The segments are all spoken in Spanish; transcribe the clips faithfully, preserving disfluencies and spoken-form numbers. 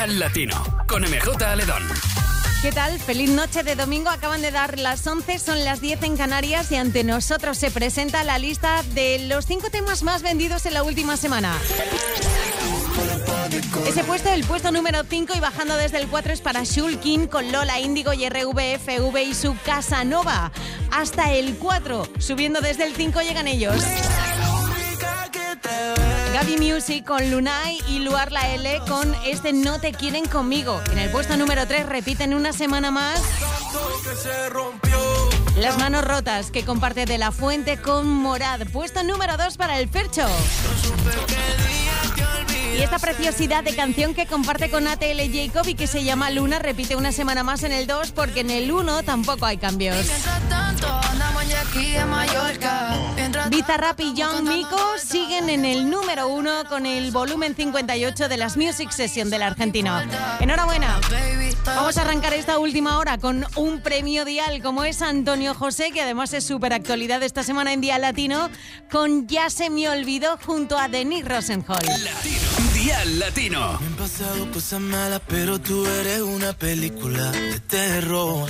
Dial Latino, con M J Aledón. ¿Qué tal? Feliz noche de domingo. Acaban de dar las once, son las diez en Canarias y ante nosotros se presenta la lista de los cinco temas más vendidos en la última semana. Ese puesto, el puesto número cinco y bajando desde el cuatro es para Shulkin con Lola Índigo y R V F V y su Casanova. Hasta el cuatro, subiendo desde el cinco llegan ellos. Gaby Music con Lunay y Luar La L con este No Te Quieren Conmigo. En el puesto número tres repiten una semana más Las Manos Rotas, que comparte De La Fuente con Morad. Puesto número dos para el Fercho. Y esta preciosidad de canción que comparte con A T L Jacob y que se llama Luna repite una semana más en el dos porque en el uno tampoco hay cambios. Bizarrap y Young Miko siguen en el número uno con el volumen cincuenta y ocho de las Music Session del argentino. Enhorabuena. Vamos a arrancar esta última hora con un premio Dial como es Antonio José, que además es súper actualidad esta semana en Dial Latino, con Ya Se Me Olvidó junto a Denis Rosenhol. Latino. Dial Latino. Me han pasado cosas malas, pero tú eres una película de terror.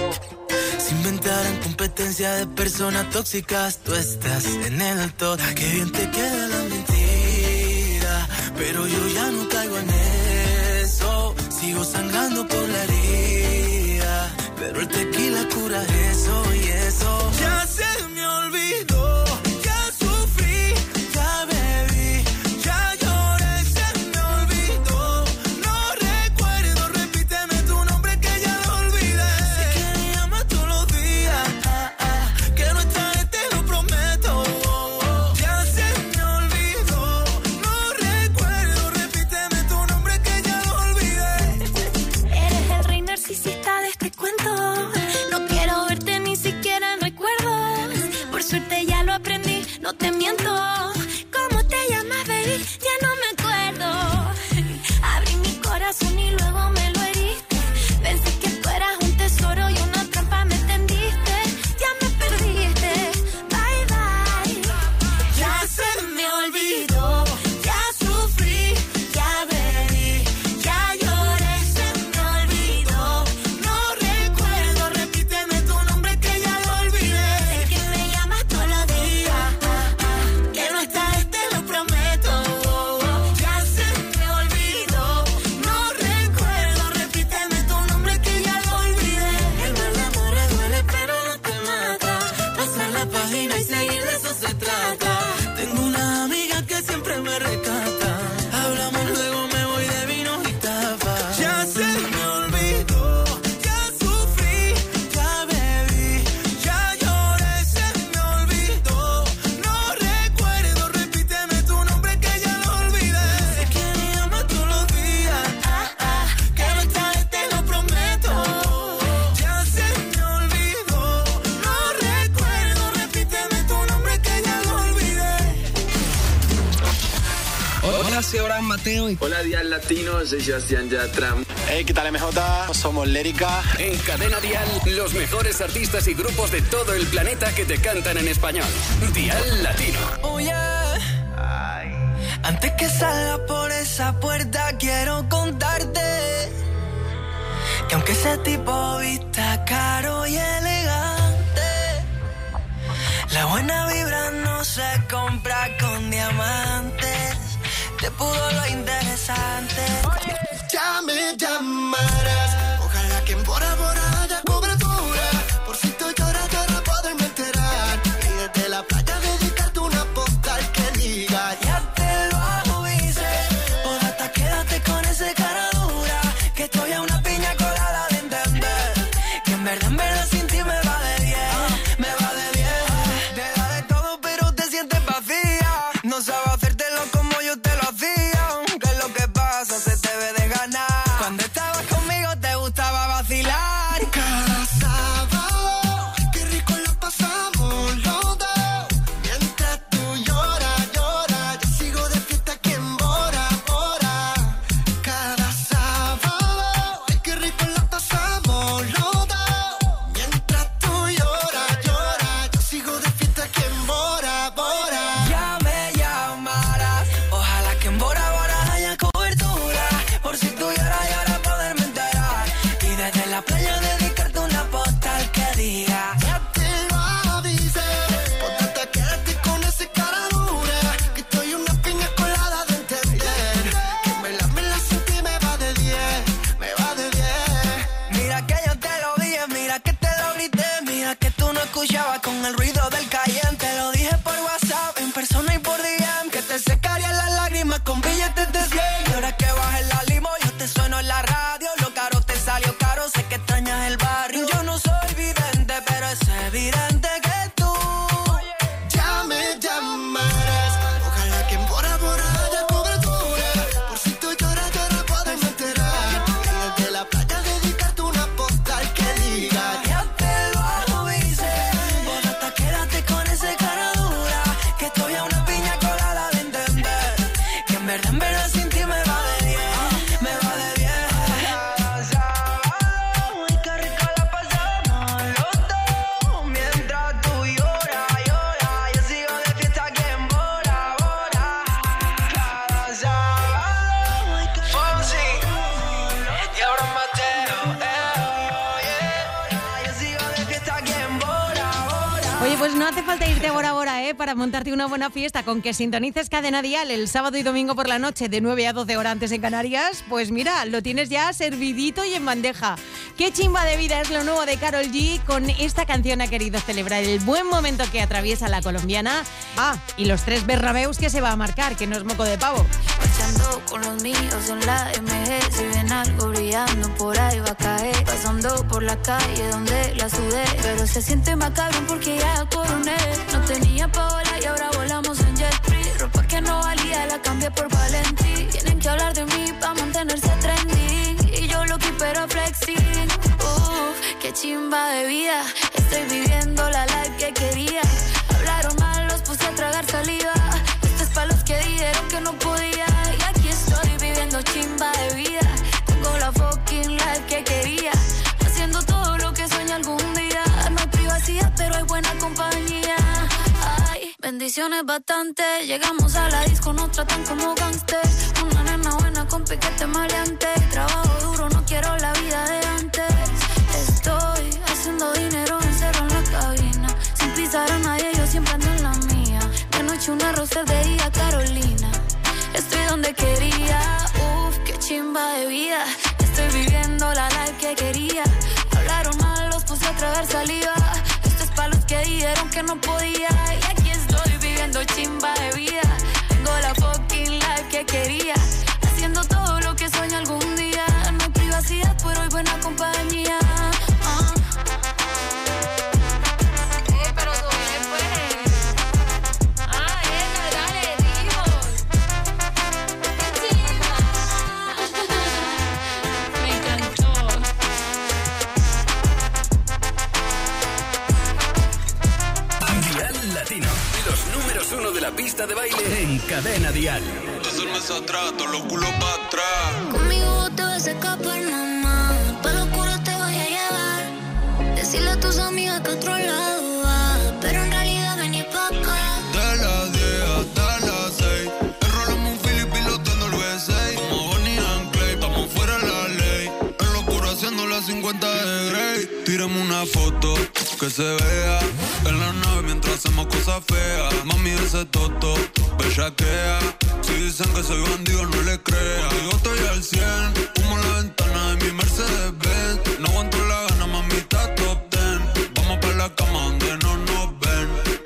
Se inventaron competencia de personas tóxicas, tú estás en el top. Qué bien te queda la mentira, pero yo ya no caigo en eso. Sigo sangrando por la herida, pero el tequila cura eso y eso. Ya se me olvidó, ya sufrí, ya bebí, ya lloré, se me olvidó. No recuerdo, repíteme tu nombre que ya lo olvidé. Sé que me llamas todos los días, ah, ah, que no estaré, te lo prometo. Oh, oh. Ya se me olvidó, no recuerdo, repíteme tu nombre que ya lo olvidé. Eres el rey narcisista de este cuento. No quiero verte ni siquiera en recuerdos. Por suerte ya lo aprendí, no te miento. ¿Cómo te llamas, baby? Ya no me acuerdo. Abrí mi corazón y luego me lo heriste. Pensé que tú eras un tesoro y una trampa me tendiste. Ya me perdiste, bye bye. Ya se me olvidó, ya sufrí, ya bebí, ya lloré, se me olvidó. No recuerdo, repíteme tu nombre que ya lo olvidé. Sé que me llamas todos los días, ah, ah, que no estás, te lo prometo. Ya se me olvidó, no recuerdo, repíteme tu nombre que ya lo olvidé. El mal amor duele pero no te mata. Pasar la página y seguir, de eso se trata. Tengo una amiga que siempre me rescata. Hablamos, luego me voy de vino y tapas. Ya se me olvidó, ya sufrí, ya bebí, ya lloré, se me olvidó. No recuerdo, repíteme tu nombre que ya lo olvidé. Sé que me llamas todos los días, ah, ah, que no estaré, te lo prometo. Ya se me olvidó, no recuerdo, repíteme tu nombre que ya lo olvidé. Hola, soy Abraham Mateo y Hola Dial Latino, soy Sebastián Yatra. Hey, ¿qué tal, M J? Somos Lérica. En Cadena Dial, los mejores artistas y grupos de todo el planeta que te cantan en español. Dial Latino. Oh yeah. Antes que salga por esa puerta quiero contarte que aunque ese tipo vista caro y elegante, la buena vibra no se compra con diamantes. Te pudo lo interesante. Ya me llamarás, ojalá que en Bora Bora haya cobertura. Por si tú lloras, lloras, poderme enterar. Y desde la playa dedicarte una postal que diga ya te lo avise. O hasta quédate con ese cara dura, que estoy a una piña colada de entender que en verdad, en verdad sin ti me va de diez, me va de diez. Te da de todo pero te sientes vacía. No sabes hacértelo como yo te lo hacía. Que con el ruido del Cayenne. Te lo dije por WhatsApp, en persona y por D M, que te secarían las lágrimas con billetes de cien. Y ahora que bajes la limo, yo te sueno en la radio. Lo caro te salió caro, sé que extrañas el barrio. Yo no soy vidente, pero es evidente que tú ya me llamarás. Ojalá que por amor haya cobertura. Por si tú lloras, yo no puedo enterar. Que desde la playa dedicarte una postal que diga: ya te lo avisé. Vos hasta quédate con ese cara dura, que estoy a una piña colada de entender que en verdad, en verdad sin ti me va de diez, me va de diez. Ay, qué rico la pasamos los dos, mientras tú lloras, lloras. Yo sigo de fiesta aquí en Bora, Bora. Cada sábado, ay, qué rico. Fonsi, y ahora Mateo, eh, yeah. Yo sigo de fiesta aquí en Bora, Bora. Oye, pues no hace falta irte a Bora Bora, ¿eh? Para montarte una buena fiesta. Con que sintonices Cadena Dial el sábado y domingo por la noche de nueve a doce horas antes en Canarias, pues mira, lo tienes ya servidito y en bandeja. Qué chimba de vida es lo nuevo de Karol G. Con esta canción ha querido celebrar el buen momento que atraviesa la colombiana. Ah, y los tres Bernabeus que se va a marcar, que no es moco de pavo. Marchando con los míos en la M G. Si ven algo brillando por ahí va a caer. Pasando por la calle donde la sudé, pero se siente macabro porque ya coroné. No tenía pa' volar y ahora volamos en jet free. Ropa que no valía la cambié por Valentí. Tienen que hablar de mí pa' mantenerse trending. Y yo lo que pero flexing. Uff, qué chimba de vida. Estoy viviendo la life que quería. Hablaron mal, los puse a tragar saliva. Esto es pa' los que dijeron que no podía. Y aquí estoy viviendo chimba de vida. Tengo la fucking life que quería. Haciendo todo lo que sueño algún día. No hay privacidad, pero hay buena compañía. Ay, bendiciones bastante. Llegamos a la disco, nos tratan como gangsters. Una nena buena con piquete maleante. Trabajo duro, no quiero la vida de antes. Estoy haciendo dinero encerrado en la cabina. Sin pisar a nadie, yo siempre ando en la mía. De noche una roster, de día Carolina. Estoy donde quería, uff, qué chimba de vida. Estoy viviendo la life que quería. Hablaron mal, los puse a tragar saliva. Esto es pa' los que dijeron que no podía. Y aquí estoy viviendo chimba de vida. Tengo la fucking life que quería. Haciendo todo lo que sueño algún día. No hay privacidad, pero hay buena compañía. Ah. Eh, pero sobre pues. Ah, esa, dale, dijo. Qué chimba. Me encantó. Dial Latino, los números uno de la pista de baile en Cadena Dial. Dos meses atrás, todos los culos para atrás. Conmigo te vas a escapar, mamá. Pa' lo oscuro te voy a llevar. Decirle a tus amigas que otro lado va. Pero en realidad vení pa' acá. De las diez hasta las seis. Enrolamos un Philip pilotando el V seis. Como Bonnie and Clyde, estamos fuera de la ley. En lo oscuro haciendo las cincuenta de Grey. Tírame una foto que se vea en la nave mientras hacemos cosas feas. Mami, ese toto, bellaquea. Si dicen que soy bandido, no le crea. Contigo estoy al cien, humo en la ventana de mi Mercedes Benz. No aguanto la gana, mami, está top ten. Vamos pa' la cama donde no nos ven.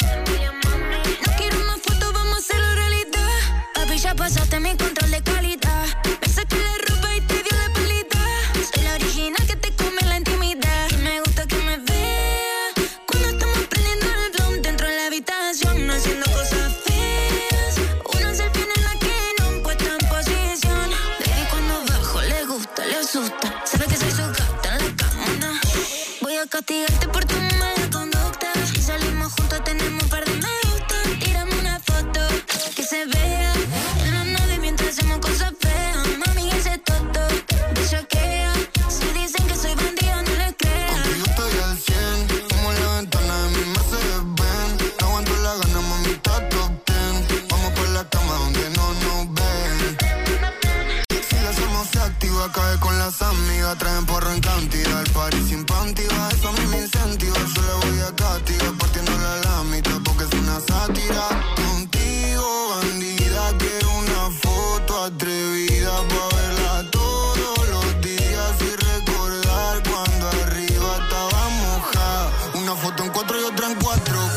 No quiero más fotos, vamos a hacerlo realidad. Papi, ya pasaste mi control de calidad. Me saqué la ropa y te dio la pelita. Soy la original que te come la intimidad. Y me gusta que me vea cuando estamos prendiendo el blunt dentro de la habitación, haciendo cosas feas. Una selfie en la que no puesta en posición. Baby, cuando bajo le gusta, le asusta. Sabe que soy su gata en la cama. Voy a castigarte por tu mala conducta. Si salimos juntos tenemos un par de me gusta. Tírame una foto que se vea en la nave mientras hacemos cosas feas. Mami, ese toto bellaquea. Si dicen que soy bandida, no les creas. Contigo estoy al cien, como en la ventana de mi Mercedes Benz. No aguanto la gana, mami, está top ten. Vamos por la cama donde no nos ven. Si lo hacemos se activa, cae con las amigas. Traen porro en cantidad, el party sin panty. Eso a mí me incentiva, yo le voy a castigar. Partiéndola a la mitad porque es una sátira. Contigo, bandida, quiero una foto atrevida pa' verla todos los días y recordar cuando arriba estaba mojada. Una foto en cuatro y otra en cuatro.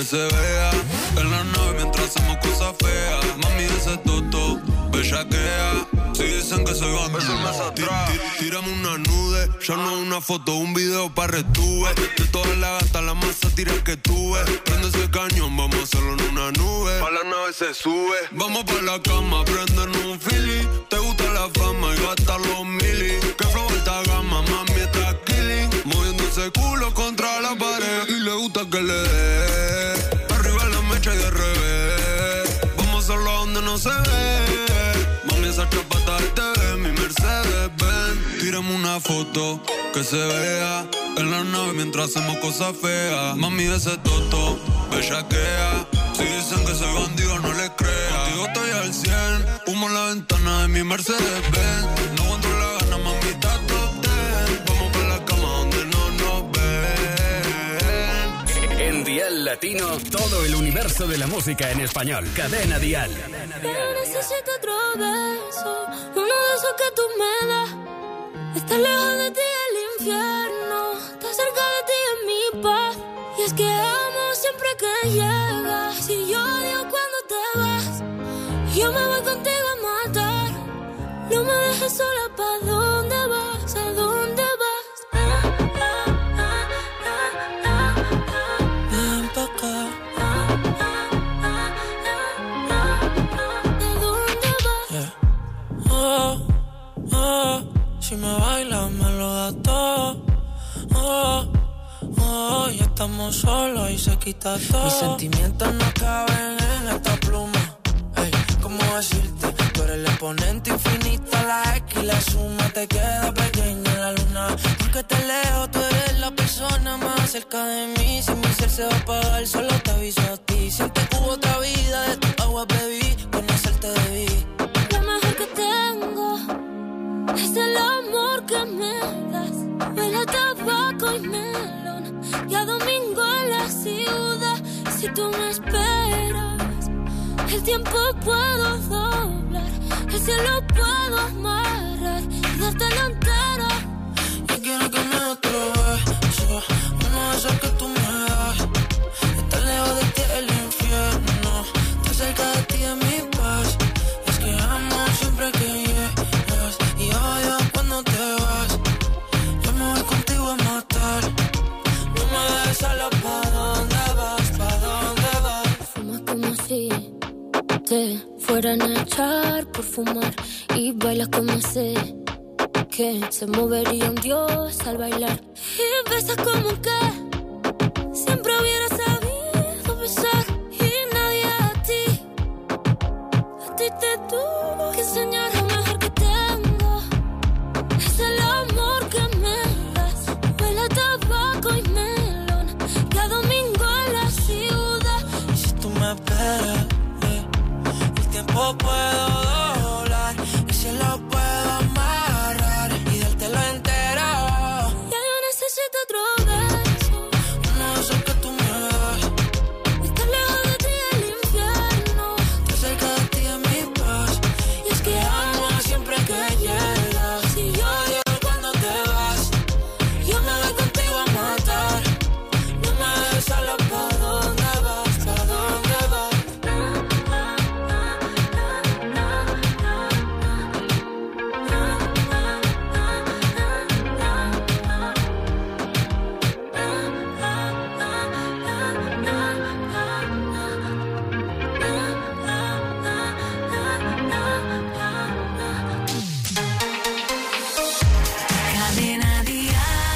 se vea en la nave mientras hacemos cosas feas. Mami, ese toto, bellaquea. Si dicen que soy bandido, tírame una nude. Ya no una foto, un video pa' retuve. De todas las gatas, la masa tira que tuve. Prende ese cañón, vamos a hacerlo en una nube. Pa' la nave se sube. Vamos pa' la cama, prenden un fili. Te gusta la fama y gastar los mili. Que flow alta gama, mami está killing. Moviendo ese culo contra la pared. Y le gusta que le dé. Arriba la mecha y de revés. Vamos a hacerlo donde no se ve. Mami, esa chapata del T V, mi Mercedes Benz. Tírame una foto que se vea en la nave mientras hacemos cosas feas. Mami, ese toto, bellaquea. Si dicen que soy bandido, no les crea. Contigo estoy al cien, humo en la ventana de mi Mercedes Benz. No aguanto la gana, mami, está top ten. Vamos pa' la cama donde no nos ven. En Dial Latino, todo el universo de la música en español. Cadena Dial. Pero necesito otro beso, uno de esos que tú me das. Estar lejos de ti el infierno, estar cerca de ti es mi paz. Y es que amo siempre que llegas. Si yo odio cuando te vas, yo me voy contigo a matar. No me dejes sola, ¿pa' dónde vas? ¿A dónde vas? Ah, ah, ah, ah, ah, ah. Ven pa' acá. Ah, ah, ah, ah, ah. ¿A dónde vas? Yeah. Oh, oh, si me bailas me lo das todo. Oh, oh, ya estamos solos y se quita todo. Mis sentimientos no caben en esta pluma. Ey, ¿cómo decirte? Tú eres el exponente infinito, la X y la suma te queda pequeña en la luna. Porque te lejos, tú eres la persona más cerca de mí. Si mi ser se va a apagar, solo te aviso a ti. Siente que hubo otra vida, de tu agua bebí, conocerte debí. Lo mejor que tengo es el amor que me das. Huele a tabaco y melón, y a domingo en la ciudad. Si tú me esperas, el tiempo puedo doblar, el cielo puedo amarrar y dártelo entero. Yo quiero que me des otro beso, uno de esos que tú me das. Estar lejos de ti el infierno, estar cerca de ti es mi paz. Es que amo siempre que llegas y odio cuando te vas. Yo me voy contigo a matar. No me dejes sola, ¿pa' dónde vas? ¿Pa' dónde vas? Fumas como si te fueran a echar por fumar y bailas como sé que se movería un dios al bailar. Y besas como que siempre hubiera sabido besar. Y nadie a ti, a ti te tuvo que enseñar. Lo mejor que tengo es el amor que me das. Huele a tabaco y melón, y a domingo en la ciudad. Y si tú me esperas, eh, el tiempo puedo doblar, el cielo puedo amarrar y dártelo entero. Ya yo necesito otro beso, Uno de esos que tú me das. estar lejos de ti el infierno. Estar cerca de ti es mi paz. Y es que amo Siempre que llegas si yo odio cuando te vas, yo me voy contigo a matar. no me dejes sola, ¿pa' dónde vas? ¿Pa' dónde vas? Cadena Dial.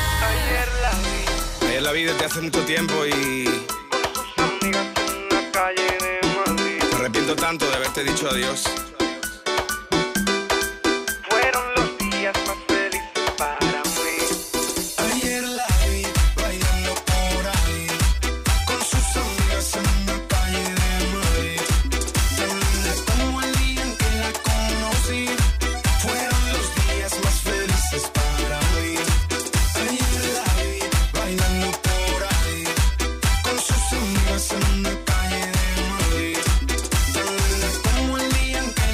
Ayer la vi desde hace mucho tiempo y me arrepiento tanto de haberte dicho adiós. Fueron los días más felices para mí. Ayer la vi bailando por ahí con sus amigas en una calle de Madrid. Tan linda como el día en que la conocí. Fueron los días más felices para mí. Ayer la vi bailando por ahí con sus amigas en una calle de Madrid. Tan linda como el día en que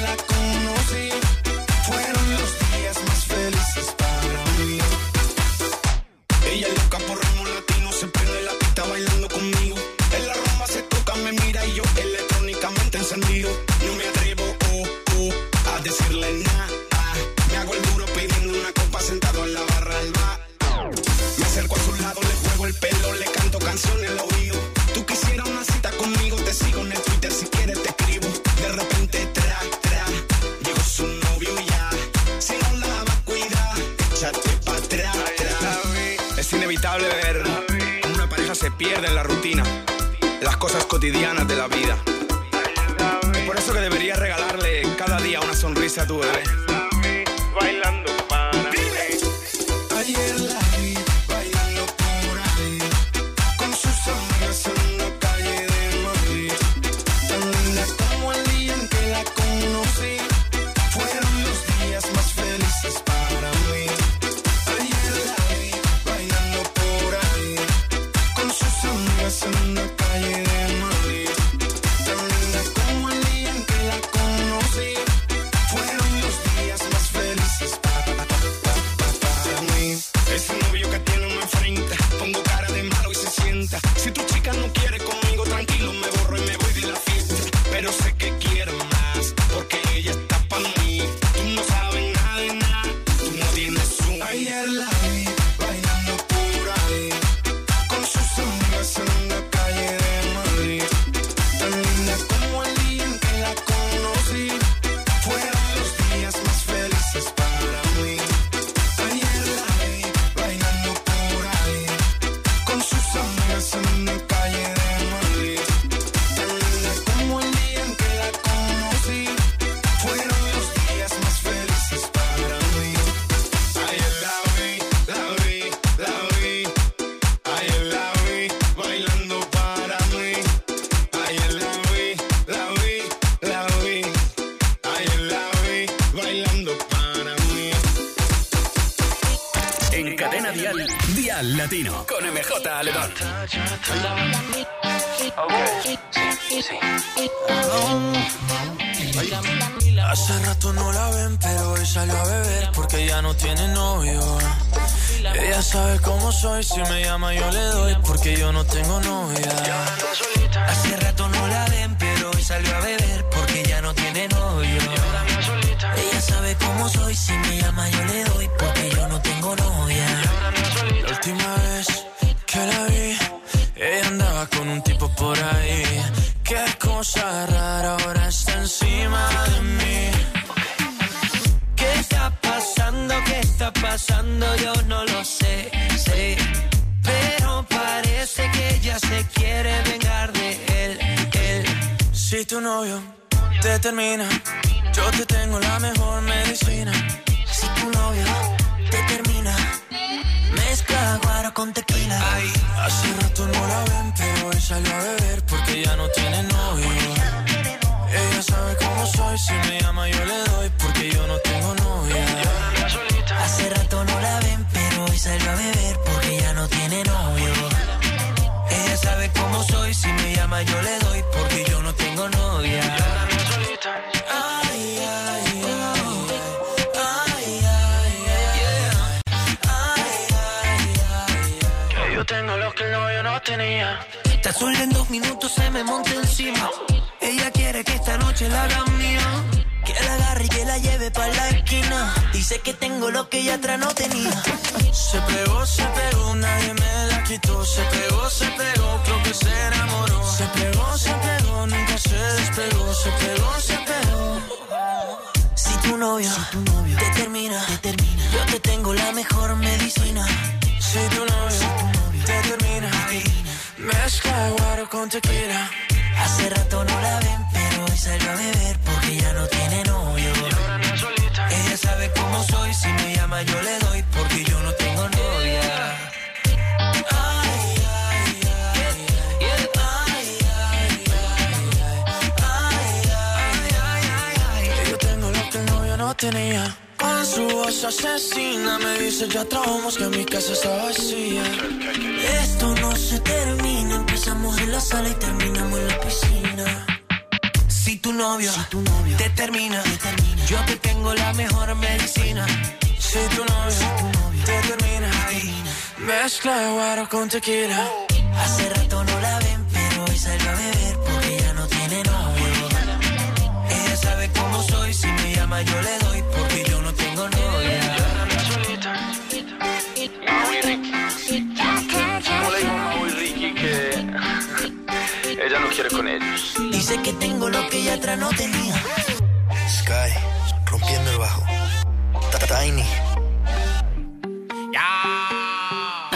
échate pa' atrás. Es inevitable ver cómo una pareja se pierde en la rutina, las cosas cotidianas de la vida. Es por eso que deberías regalarle cada día una sonrisa a tu bebé. Bailando para mí. Ayer la vi bailando por ahí, con sus amigas en la calle de Madrid. Tan linda como el día en que la conocí. Fueron los días más felices para mí. Ayer la vi bailando por ahí, con sus amigas en la calle de Madrid. Tan linda como el día en que la conocí. Fueron los días más felices para, para, para mí. Ese novio que tiene uno enfrente, pongo cara de malo y se sienta. Si tu chica no quiere conmigo, tranquilo, me borro y me voy de la fiesta. Pero sé que quiero más, porque ella está pa' mí. Tú no sabes nada de nada, tú no tienes un... Ayer la vi bailando por ahí, con sus amigas en la calle de Madrid. Tan linda como el día en que la conocí. Fueron los días más felices para mí. Ayer la vi bailando por ahí, con sus amigas en la calle de Madrid. Tan linda como el día en que la conocí. Fueron los días más felices para mí. Ayer la vi, la vi, la vi. Ayer la vi bailando para mí. Ayer la vi, la vi, la vi. Ayer la vi bailando para mí. En Cadena Dial, Dial Latino, con M J Aledón. Hace rato no la ven, pero hoy salió a beber porque ya no tiene novio. Ella sabe cómo soy, si me llama yo le doy porque yo no tengo novia. Hace rato no la ven, pero hoy salió a beber porque ya no tiene novio. Ella sabe cómo soy, si me llama yo le doy porque yo no tengo novia. La última vez que la vi, ella andaba con un tipo por ahí. Qué cosa rara, ahora está encima de mí. ¿Qué está pasando? ¿Qué está pasando? Yo no lo sé, sé. Pero parece que ella se quiere vengar de él, él. Si tu novio te termina, yo te tengo la mejor medicina. Si tu novio te termina, mezcla guaro con tequila. Ay, hace rato no la ven, pero hoy salió a beber porque ya no tiene novio. Ella sabe cómo soy, si me llama yo le doy porque yo no tengo novia. Hace rato no la ven, pero hoy salió a beber porque ya no tiene novio. Ella sabe cómo soy, si me llama yo le doy porque yo no tengo novia. Ay, ay, ay. Ay, ay, ay. Ay, ay, ay. Que yo tengo lo que el novio no tenía. Está sola en dos minutos, se me monta encima. Ella quiere que esta noche la haga mía. Que la agarre y que la lleve pa' la esquina. Dice que tengo lo que ella atrás no tenía. Se pegó, se pegó, nadie me la quitó. Se pegó, se pegó, creo que se enamoró. Se pegó, se pegó, nunca se despegó. Se pegó, se pegó. Si tu novio, si tu novio te termina, te termina, yo te tengo la mejor medicina. Si tu novio, si tu novio te termina, ay, mezcla guaro con tequila. Hace rato no la ven, pero hoy salió a beber porque ya no tiene novio. Ella sabe cómo soy, si me llama yo le doy porque yo no tengo novia. Ay, ay, ay, ay, ay, ay, ay, ay, ay. Yo tengo lo que el novio no tenía. Con su voz asesina me dice ya trabamos que mi casa está vacía. Esto no se termina, empezamos en la sala y terminamos en la piscina. Si tu novio, si tu novio te, termina, te termina, yo te tengo la mejor medicina. Si tu novio, si tu novio te termina, ay, mezcla guaro con tequila. Hace rato no la ven, pero hoy salió a beber porque ya no tiene novio. Ella sabe cómo soy, si me llama yo le doy porque yo no tengo novia. ¿Cómo le digo a Mau y Ricky que ella no quiere con ellos? Dice que tengo lo que ella atrás no tenía. Sky, rompiendo el bajo. Tiny.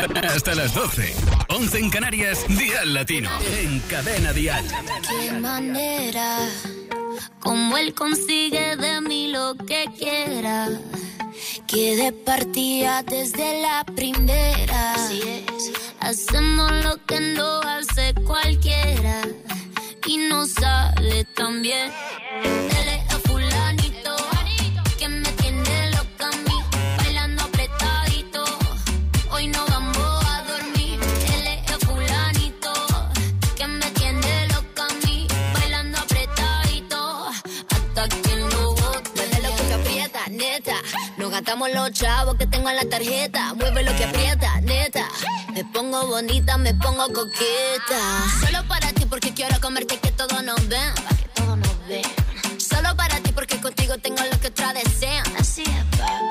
Hasta las doce. once en Canarias, Dial Latino. En Cadena Dial. Qué manera, como él consigue de mí lo que quiera. Que de partida desde la primera. Así es. Hacemos lo que no hace cualquiera. Y no sale tan bien. Él es el fulanito que me tiene loca a mí, bailando apretadito. Hoy no vamos a dormir. Él es el fulanito que me tiene loca a mí, bailando apretadito. Hasta que lo bote. Mueve lo que aprieta, neta. Nos gastamos los chavos que tengo en la tarjeta. Mueve lo que aprieta, neta. Me pongo bonita, me pongo coqueta. Solo para ti porque quiero comerte, que todos nos ven. Pa' que todos nos ven. Solo para ti porque contigo tengo lo que otras desean. Así es,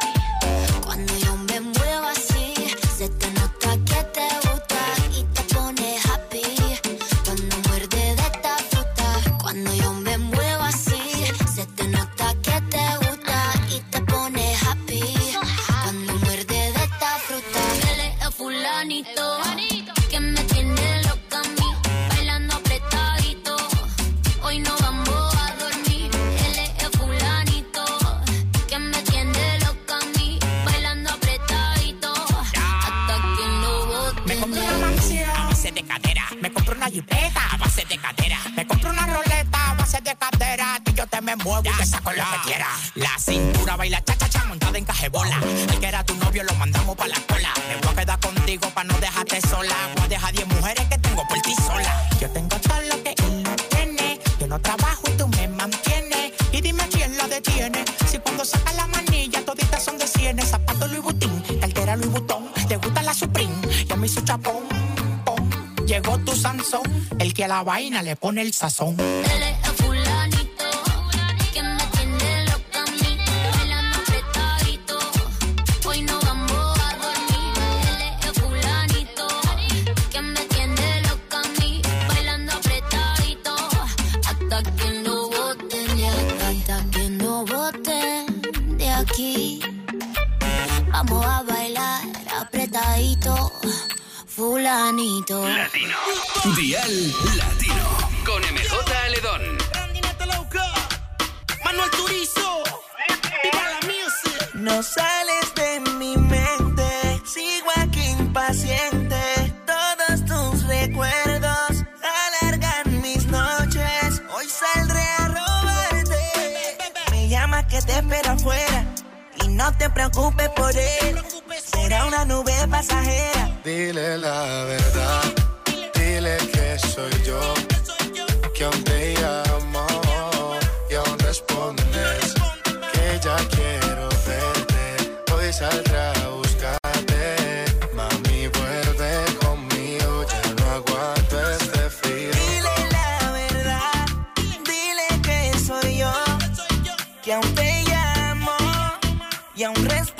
papi. Cuando yo me muevo así, se te nota que te gusta y te pone happy. Cuando muerde de esta fruta. Cuando yo me muevo así, se te nota que te gusta y te pone happy. Cuando muerde de esta fruta. Él es el fulanito que me tiene loca a mí, bailando apretadito. Hoy no vamos a dormir. Él es el fulanito que me tiene loca a mí, bailando apretadito. Hasta que lo bote. Me compré una mansión a base de cadera. Me compré una jipeta a base de cadera. Me compré una roleta a base de cadera. Y yo te me muevo y te saco lo que quiera. La cintura baila cha cha cha montada en cajebola. El que era tu novio lo mandamos pa' la cola. Me voy a quedar contigo pa' no dejarte sola. Voy a dejar diez mujeres que tengo por ti sola. Yo tengo todo lo que él no tiene. Yo no trabajo y tú me mantienes. Y dime quién la detiene. Si cuando saca la manilla toditas son de cienes. Zapato Louis Vuitton, cartera Louis Vuitton. Le gusta la Supreme y a mí su chapón. Pom. Llegó tu Sansón, el que a la vaina le pone el sazón. Él es el fulanito que me tiene loca a mí, bailando apretadito. Hoy no vamos a dormir. Él es el fulanito que me tiene loca a mí, bailando apretadito. Hasta que no boten de aquí, hasta que no boten de aquí. Vamos a bailar apretadito, fulanito. Latino. Dial Latino. Con M J Aledón. Manuel Turizo. Viva la music. No sales de mi mente. Sigo aquí impaciente. Todos tus recuerdos alargan mis noches. Hoy saldré a robarte. Me llama que te espero afuera. Y no te preocupes por él. Será una nube pasajera. Dile la verdad, dile que soy yo, que aún te llamo y aún respondes, que ya quiero verte, hoy saldré a buscarte, mami vuelve conmigo, ya no aguanto este frío. Dile la verdad, dile que soy yo, que aún te llamo y aún respondes.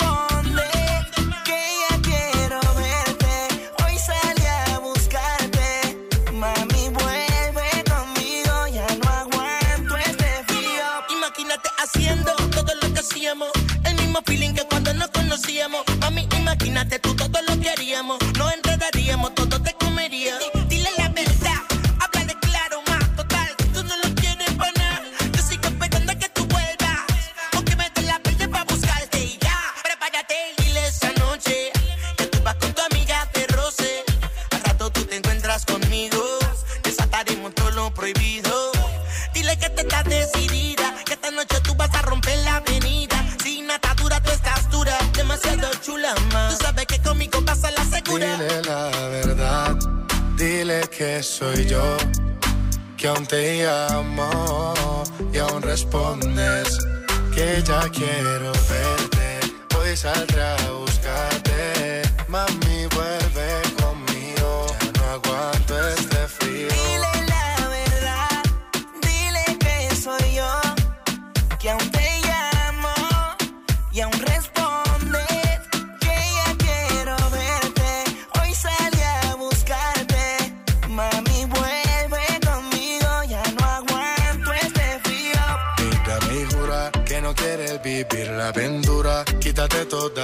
El mismo feeling que cuando nos conocíamos. Mami, imagínate tú todo lo que haríamos. Nos enredaríamos, todo te comería. Dile la verdad, háblale claro, más total. Tú no lo quieres para nada. Yo sigo esperando a que tú vuelvas. O que me des la verde para buscarte y ya. Prepárate, dile esa noche que tú vas con tu amiga de roce. Al rato tú te encuentras conmigo. Desataremos todo lo prohibido. Dile que te estás decidida, que esta noche tú vas a romper la avenida. Sin atadura tú estás dura, demasiado chula, más. Tú sabes que conmigo vas a la segura. Dile la verdad, dile que soy yo, que aún te llamo y aún respondes, que ya quiero verte, hoy saldré a buscarte, mami vuelve conmigo, ya no aguanto este frío. Dile la verdad, dile que soy yo, que aún te llamo y aún respondes, que ya quiero verte, hoy salí a buscarte, mami vuelve conmigo, ya no aguanto este frío. Mira mi jura que no quieres vivir la aventura, quítate toda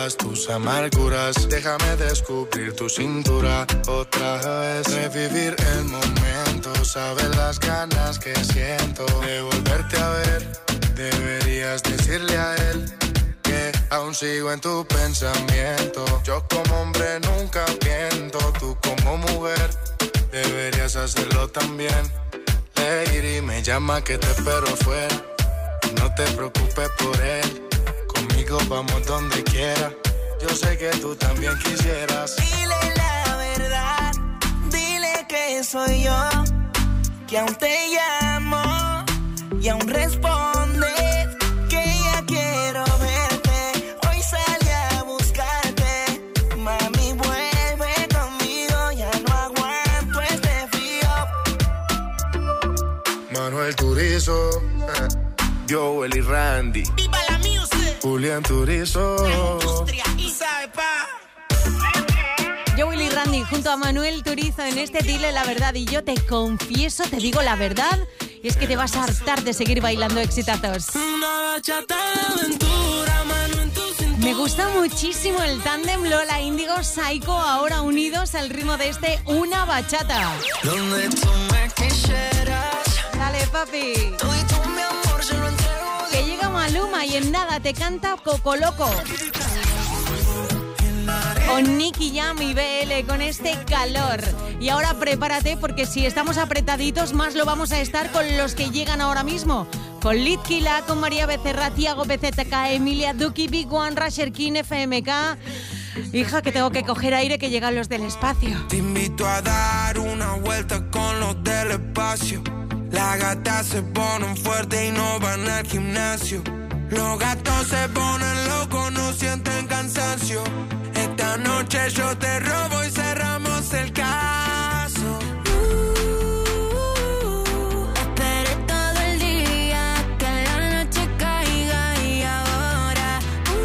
todas tus amarguras. Déjame descubrir tu cintura otra vez. Revivir el momento, sabes las ganas que siento de volverte a ver. Deberías decirle a él que aún sigo en tu pensamiento. Yo como hombre nunca miento, tú como mujer deberías hacerlo también. Lady me llama que te espero afuera. No te preocupes por él, conmigo vamos donde quiera. Yo sé que tú también quisieras. Dile la verdad, dile que soy yo, que aún te llamo y aún respondes que ya quiero verte. Hoy salí a buscarte, mami, vuelve conmigo, ya no aguanto este frío. Manuel Turizo, eh. Joel y Randy. ¡Viva la music! Julián Turizo. La industria, y sabe pa. Joel y Randy junto a Manuel Turizo en este Dile la Verdad. Y yo te confieso, te digo la verdad, y es que te vas a hartar de seguir bailando exitazos. Una bachata de aventura, mano en tu cintura. Me gusta muchísimo el tándem Lola Índigo Psycho, ahora unidos al ritmo de este Una Bachata. Donde tú me quisieras. Dale, papi. Tú y tú, mi amor, se lo entrego. Que llega Maluma y en nada te canta Coco Loco. O Nicky Jam y B L con este calor. Y ahora prepárate porque si estamos apretaditos más lo vamos a estar con los que llegan ahora mismo. Con Litkila, con María Becerra, Tiago B Z K, Emilia, Duki, Big One, Rasher King, F M K. Hija, que tengo que coger aire que llegan los del espacio. Te invito a dar una vuelta con los del espacio. Las gatas se ponen fuertes y no van al gimnasio. Los gatos se ponen locos, no sienten cansancio. Esta noche yo te robo y cerramos el caso. Uh, esperé todo el día que la noche caiga y ahora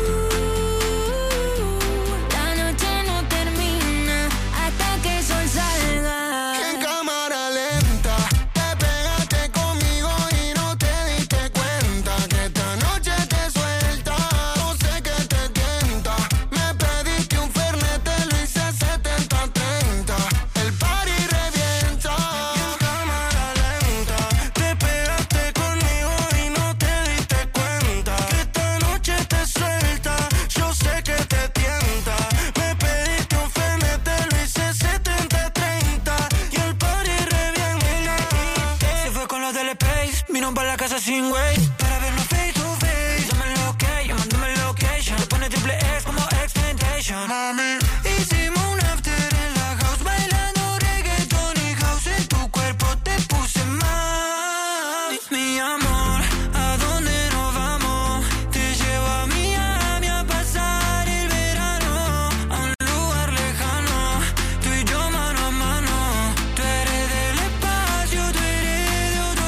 uh, la noche no termina hasta que el sol salga. En cámara lenta te pegaste conmigo y no te diste cuenta que esta noche te suelta. No sé qué te tienta. Me pediste un fernet, te lo hice setenta treinta. El party revienta. En cámara lenta te pegaste conmigo y no te diste cuenta que esta noche te suelta. Yo sé que te tienta. Me pediste un fernet, te lo hice setenta treinta. Y el party revienta. Se fue con los del Space, vino para la casa sin güey. Para vernos face to face. Dame lo que, yo mándame location. Te pone triple X como X-Tentation. Mami, hicimos un after en la house bailando reggaeton y house. En tu cuerpo te puse mal. Mi amor, ¿a dónde nos vamos? Te llevo a Miami a pasar el verano, a un lugar lejano, tú y yo mano a mano. Tú eres del espacio, tú eres de otro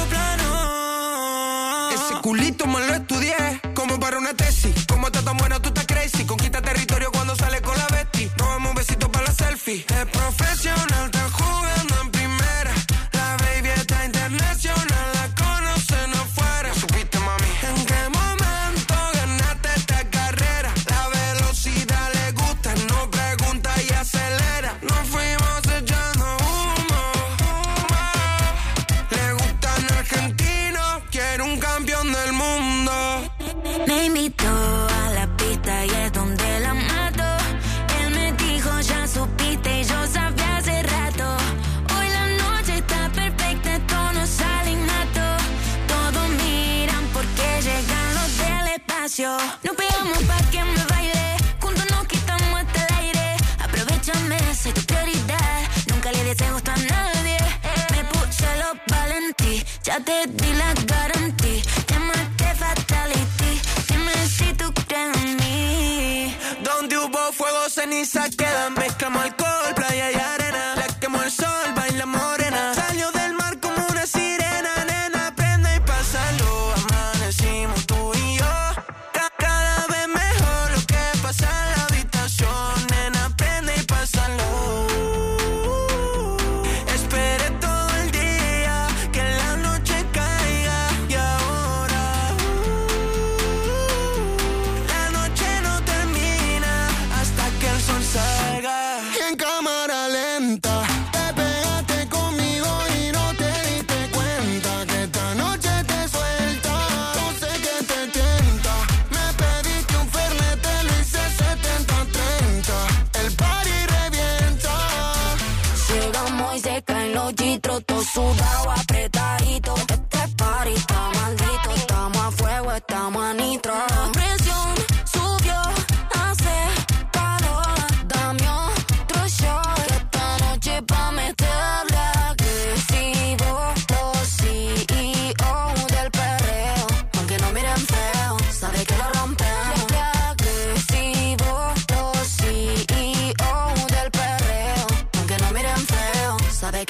plano. Ese culito me lo estudié como para una tesis. Como está tan buena, tú estás crazy. Conquista territorio cuando sale con la Betty. Robamos un besito para la selfie. Es profesional, está jugando en primera. La baby está internacional, la conocen afuera. ¿Supiste, mami? ¿En qué momento ganaste esta carrera? La velocidad le gusta, no pregunta y acelera. Nos fuimos echando humo, humo. Le gustan argentinos, quiere un campeón del mundo. Me invitó a la pista y es donde la mato. Él me dijo, ya supiste y yo sabía hace rato. Hoy la noche está perfecta, esto no sale innato. Todos miran porque llegan los del espacio. Nos pegamos pa' que me baile, juntos nos quitamos hasta el aire. Aprovechame, soy tu prioridad, nunca le des gusto a nadie. Me puse los valentí, ya te di la garantía. Llámate fatality, dime si tú crees en mí. Donde hubo fuego, ceniza quedan. Mezclamos alcohol, playa y arena. La quemó el sol, baila morena. Salió del mar como una sirena. Nena, prende y pásalo. Amanecimos tú y yo. Ca- Cada vez mejor lo que pasa en la habitación. Nena, prende y pásalo. Esperé todo el día que la noche caiga. Y ahora uh, la noche no termina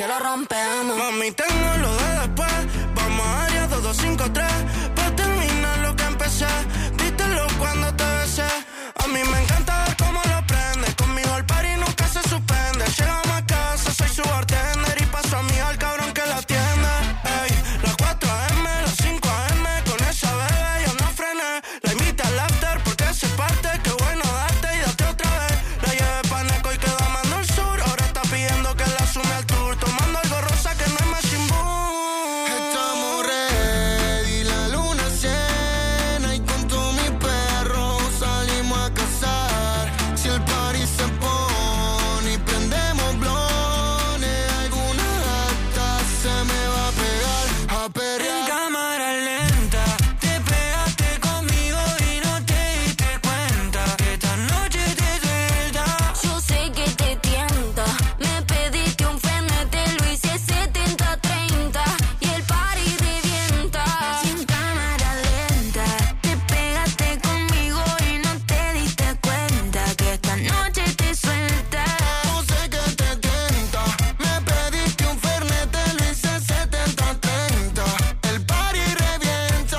que lo rompemos. Mami, tengo lo de después. Vamos a área dos dos cinco tres. Pa' terminar lo que empecé. Vítelo cuando te besé. A mí me encanta ver cómo lo prende. Conmigo el party nunca se suspende. Llegamos a casa, soy su bartender. Y paso a mí al cabrón que la atiende. Ey, las cuatro a eme, las cinco a eme. Con esa bebé yo no frené. La invité al after porque se parte. Qué bueno darte y date otra vez. La llevé pa' Neco y quedó amando el sur. Ahora está pidiendo que la sume al tour. Tomando algo rosa que no hay más sin boom. Estamos ready, la luna llena. Y con todos mis perros salimos a cazar. Si el party se pone y prendemos blones, alguna gata se me va a pegar a perrear. En cámara lenta, te pegaste conmigo y no te diste cuenta que esta noche te suelta. Yo sé que te tienta. Me pediste un Fernet, te lo hice setenta treinta. Y el party revienta. Sin cámara lenta, te pegaste conmigo y no te diste cuenta que esta noche te suelta. Yo sé que te tienta. Me pediste un Fernet, te lo hice setenta treinta. El party revienta.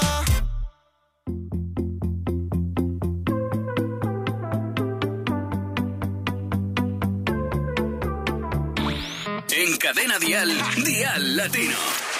En Cadena Dial, Dial Latino.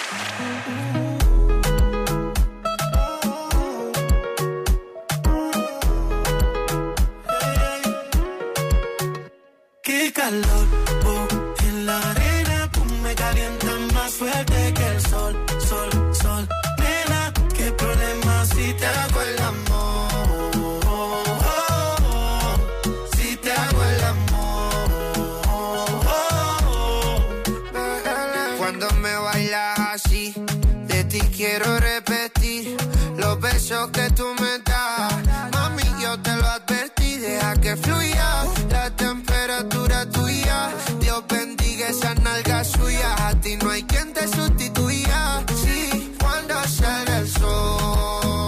Qué calor, oh, en la arena tú me calientas más fuerte que el sol, sol, sol. Nena, qué problema si te hago el amor, oh, oh, oh, si te hago el amor, oh, oh. Cuando me bailas así, de ti quiero repetir los besos que tú me das. Mami, yo te lo advertí, deja que fluya la temperatura tuya. Dios bendiga esas nalgas suyas, a ti no hay quien te sustituya. Sí, cuando sale el sol,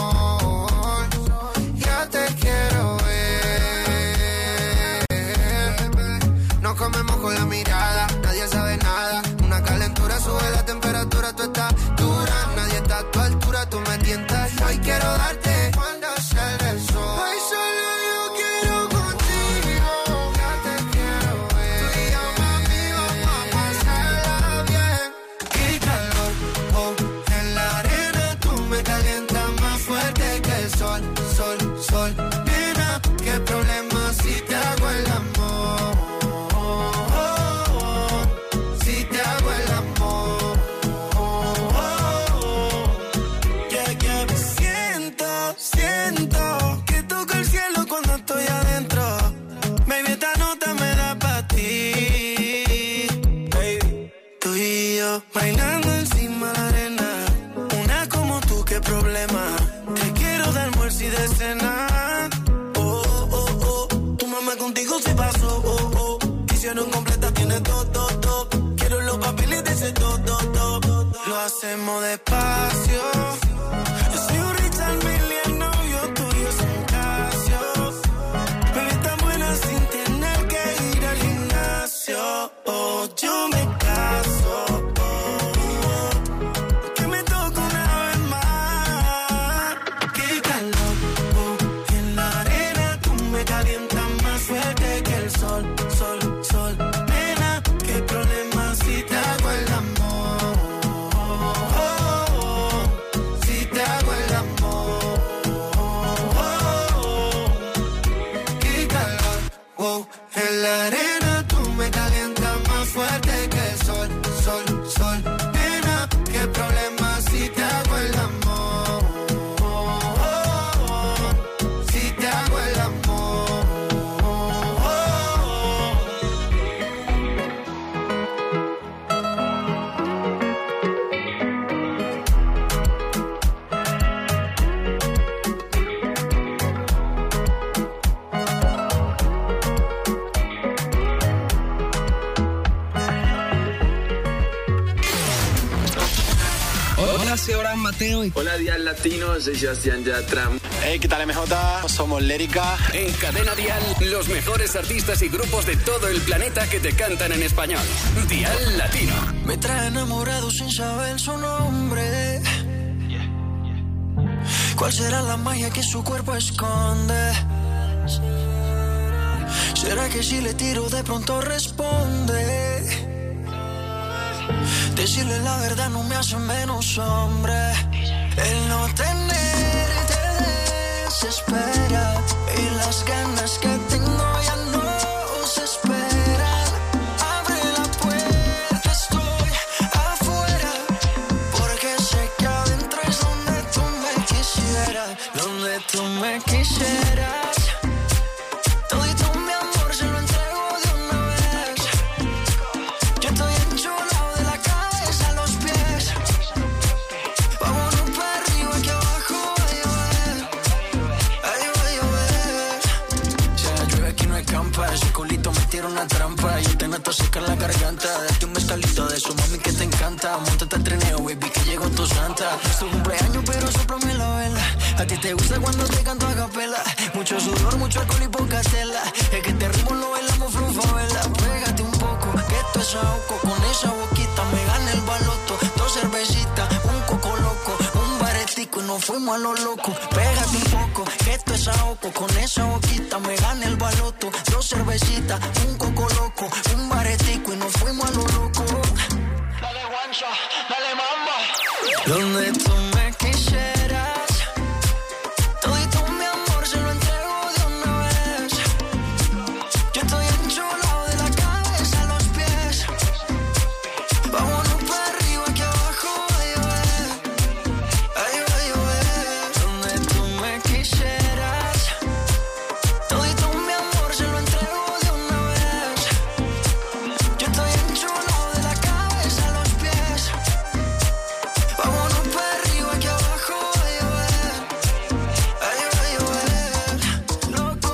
ya te quiero ver. Nos comemos con la mirada, nadie sabe nada. Una calentura sube la temperatura, tú estás dura. Nadie está a tu altura, tú me tientas. Hoy quiero darte cuando sale el sol. Ay, solo yo quiero contigo. Ya te quiero ver. Tú y yo, mami, vamos a pasarla bien. Qué calor, oh, en la arena tú me calientas más fuerte que el sol, sol, sol. Nena, qué problema si te hago el amor, oh, oh, oh, si te hago el amor, oh, oh, oh. Yeah, yeah. Siento, siento que toco el cielo cuando estoy adentro. Baby, esta nota me da pa' ti, baby. Tú y yo bailando encima de la arena. Una como tú, qué problema. Te quiero de almuerzo y de cena. Oh, oh, oh. Tu mamá contigo se pasó. Oh, oh. Hicieron completa, tiene todo, todo, todo. Quiero los papeles de ese todo, todo, todo. Lo hacemos despacio. Yo soy un Richard Mille, el novio tuyo es un Casio. Bebé tan buena sin tener que ir al gimnasio. Oh, yo me caso. Oh, oh, que me toque una vez más. Qué calor, oh, en la arena tú me calientas más fuerte que el sol, sol, sol. Nena, qué problema si te hago el amor, oh, oh, oh, si te hago el amor, oh, oh. Qué calor, oh, en la arena tú me calientas más fuerte que el sol, sol, sol. Nena, qué problema si te hago el amor, oh, oh, oh, si te hago el amor, oh, oh, oh. Hola, soy Abraham Mateo. Y... Hola, Dial Latino, soy Sebastián Yatra. Hey, ¿qué tal, M J? Somos Lérica. En Cadena Dial, los mejores artistas y grupos de todo el planeta que te cantan en español. Dial Latino. Me trae enamorado sin saber su nombre. ¿Cuál será la magia que su cuerpo esconde? ¿Será que si le tiro de pronto responde? Decirle la verdad no me hace menos hombre. El no tener te desespera y las ganas que tengo ya no se esperan. Abre la puerta, estoy afuera, porque sé que adentro es donde tú me quisieras, donde tú me quisieras. Una trampa, yo te meto a secar la garganta. Date un mezcalito de su mami que te encanta. Móntate al trineo, baby, que llegó tu santa. Es tu cumpleaños, pero sóplame la vela. A ti te gusta cuando te canto a capela. Mucho sudor, mucho alcohol y poca tela. Es que este ritmo lo bailamos frufavela. Pégate un poco, que esto es ahogo. Con esa boquita me gana el baloto. Dos cervecitas, un coco loco, un baretico y nos fuimos a lo loco. Pégate un poco, que esto es ahogo. Con esa boquita me gana el baloto. Dos cervecitas, un coco loco, un baretico y nos fuimos a lo loco. Dale guancha, dale mamba. Donde tú me quisieras, todito mi amor se lo entrego de una vez. Yo estoy enchulado de la cabeza a los pies. Vámonos para arriba que abajo va a llover. Ay, va a llover. Donde tú me quisieras, todito mi amor se lo entrego de una vez. Yo estoy enchulado de la cabeza a los pies. Vámonos para arriba que abajo va a llover. Ay, va a llover. Loco.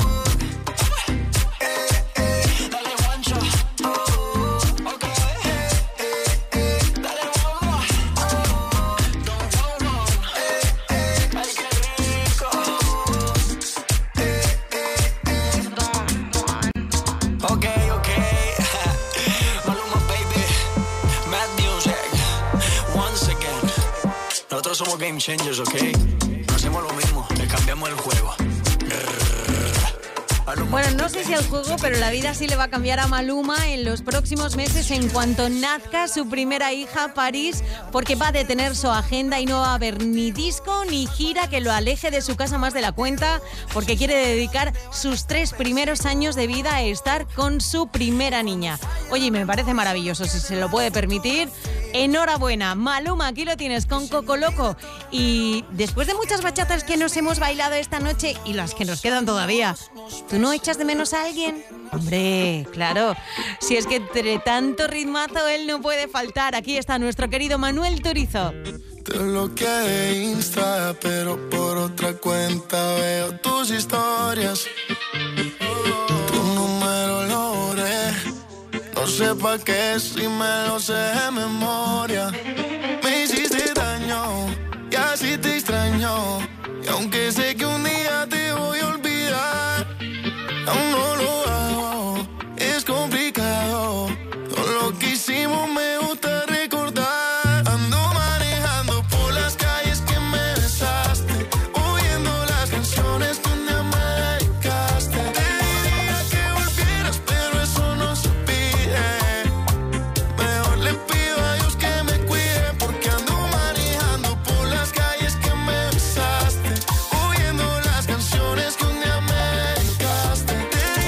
Eh, eh. Dale guancho. Oh, ok. Eh, eh, eh. Dale bomba. Oh, don't go no. Eh, eh. Ay, qué rico. Eh, eh, eh. Ok, ok. Maluma, baby. Mad Music. Once again. Nosotros somos game changers, ok. No hacemos lo mismo, le cambiamos el juego. Maluma, Bueno, no sé baby. si el juego, pero la vida sí le va a cambiar a Maluma en los próximos meses en cuanto nazca su primera hija, París, porque va a detener su agenda y no va a haber ni disco ni gira que lo aleje de su casa más de la cuenta, porque quiere dedicar sus tres primeros años de vida a estar con su primera niña. Oye, me parece maravilloso, si se lo puede permitir. Enhorabuena, Maluma, aquí lo tienes con Coco Loco. Y después de muchas bachatas que nos hemos bailado esta noche y las que nos quedan todavía, ¿tú no echas de menos a alguien? Hombre, claro, si es que entre tanto ritmazo él no puede faltar. Aquí está nuestro querido Manuel Turizo. Te bloqueé de Insta, pero por otra cuenta veo tus historias. Tu número lo borré. No sé pa' qué si me lo sé de memoria. Me hiciste daño y así te extraño. Y aunque sé que un día te voy a olvidar, aún no lo hago. Es complicado. Todo lo que hicimos me gusta recordar. Ando manejando por las calles que me besaste, oyendo las canciones que un día me dedicaste. Te diría que volvieras, pero eso no se pide. Mejor le pido a Dios que me cuide, porque ando manejando por las calles que me besaste, oyendo las canciones que un día me dedicaste. Te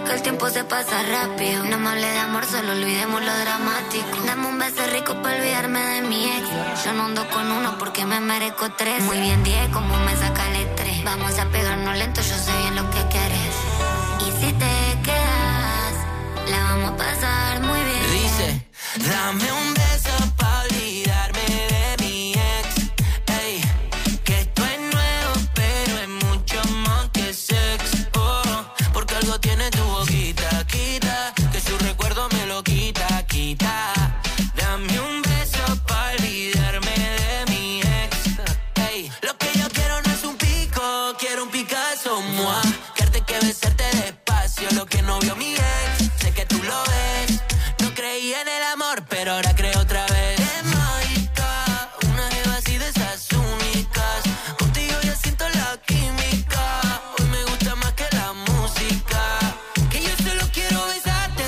que el tiempo se pasa rápido. No me hable de amor, solo olvidemos lo dramático. Dame un beso rico para olvidarme de mi ex. Yo no ando con uno porque me merezco tres. Muy bien, diez, como me saca el estrés. Vamos a pegarnos lento, yo sé bien lo que quieres. Y si te quedas, la vamos a pasar muy bien. Dice, dame un beso pa' olvidarme de mi ex. Ey, que esto es nuevo, pero es mucho más que sex. Oh, porque algo tiene tu boquita, quita, que su recuerdo me lo quita, quita. Dame un beso pa' olvidarme de mi ex. Ey, lo que yo quiero no es un pico, quiero un Picasso, moi. Quererte que besarte despacio, lo que no vio mi ex. Sé que tú lo ves. No creí en el amor, pero ahora creo otra vez. Es mágica, una jeva así de esas únicas. Contigo ya siento la química. Hoy me gusta más que la música. Que yo solo quiero besarte